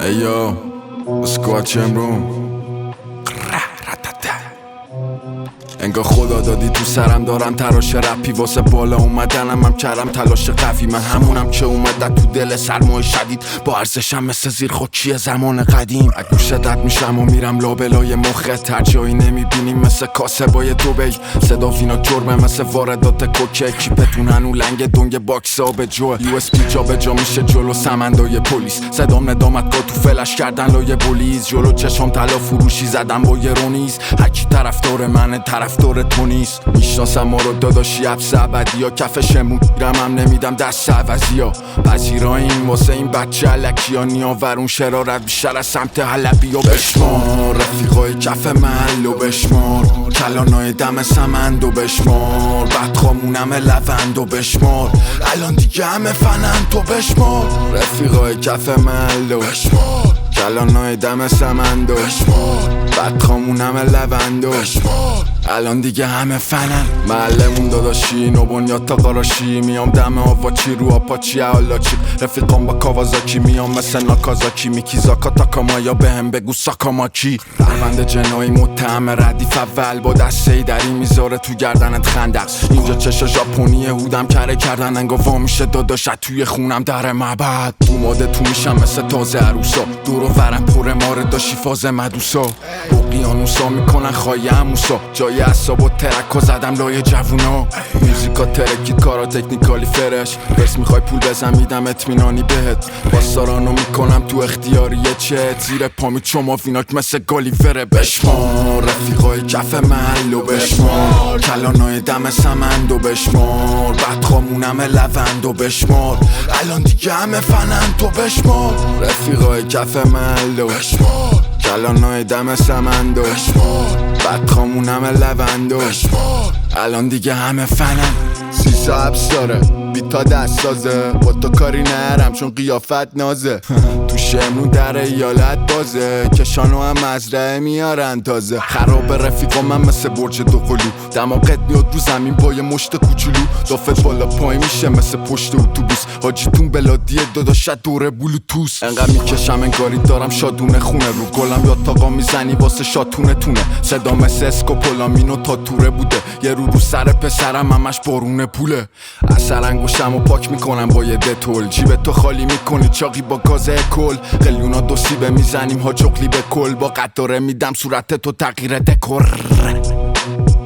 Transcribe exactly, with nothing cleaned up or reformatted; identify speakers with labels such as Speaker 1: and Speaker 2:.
Speaker 1: Ayo, اسکوات روم انگار خدا دادی تو سرم دارم تراش رپی واسه بالا اومدنم هم کردم تلاش قوی. من همونم که اومد تو دل سرمای شدید با ارزشم مثل زیر خاکی زمان قدیم. از گوشت رد میشم و میرم لابلای مخت، هر جایی نمیبینیم مثل کاسبای دوبی. صدا فینا کرمه مثل واردات کوکه، کیپتون هنو لنگ دنگ باکس آب جو. یو اس پی جا به جا میشه جلو سمندای پلیس، صدام ندامت کا تو فلش کردن لای بولیز. جلو چشام طلا فروشی زدم با یه رونیز، هرکی طرفدار منه طرفدار تو نیست. میشناسم ما رو داداشی حبس ابدی ها، کفشمون گیرم هم نمیدم دست عوضی ها. پذیراییم واسه این بچه علکی ها، نیاورون شرارت بیشتر از سمت حلبی ها. بشمار رفیقای کف محل و بشمار کلانای دم سمند و بشمار بدخامونم لوند و بشمار الان دیگه همه فنن تو بشمار. رفیقای کف محل و بشمار کلانای دم سمند و بشمار بدخامونم لوند و بشمار الان دیگه همه فنن. محلمون داداشی نو بنیاد تا قراشی، میام دم آواچی رو آپاچی حالاچی. رفیقام با کاوازاکی میام مثل ناکازاکی، میکی زاکا تاکامایا بهم بگو ساکاماکی. پرونده جنایی متهم ردیف اول با دسته دری میذاره تو گردنت خندق. اینجا چشا ژاپنی هودم کره کردن انگا وا میشه داداشت توی خونم در معبد. تو ماده تو میشم مثل تازه عروسا، دور و ورم پر ماره داشی فاز مدوسا. اقیانوسا میکنن خواهی موسا، جای اصاب و ترکا زدم لای جوونا. موزیکا ترکید کارا تکنیکالی فرش، برس میخوای پول بزن میدم اطمینانی بهت. باستارانو میکنم تو اختیاریه چت، زیر پامی چما فیناک مثل گالیوره. بشمار رفیقای کف محل و بشمار کلانای دم سمند و بشمار بدخامونم لوند و بشمار الان دیگه همه فنن تو بشمار. رفیقای کف محل و بشمار کلانای دم سمند و بشمار بدخامونم لوند و بشمار الان دیگه همه فنن. سیسا حبس داره بیتا دست سازه، با تو کاری نرم چون قیافت نازه. تو شمرون در ایالت بازه، کشانو هم مزرعه میارن تازه. خراب رفیقا من مثل برج دو قلو، دماغت میاد رو زمین با یه مشت کوچولو. دافت بالا پای میشه مثل پشت اتوبوس، حاجیتون بلادیه داداشت دوره بلوتوس. انقدر میکشم انگاری دارم شادونه خونه، رو گلم یا تاقا میزنی واسه شاتونه تونه. صدا مثل اسکوپولامینو تا توره بوده، یه رو رو سر پسرم همش بارونه پوله. اثر انگوشم و پاک میکنم با یه دتول، جیب تو خالی میکنی چاقی با گازه کل. قلیونا دو سیبه میزنیم ها جغلی به کل، با قطاره میدم صورت تو تغییر دکور.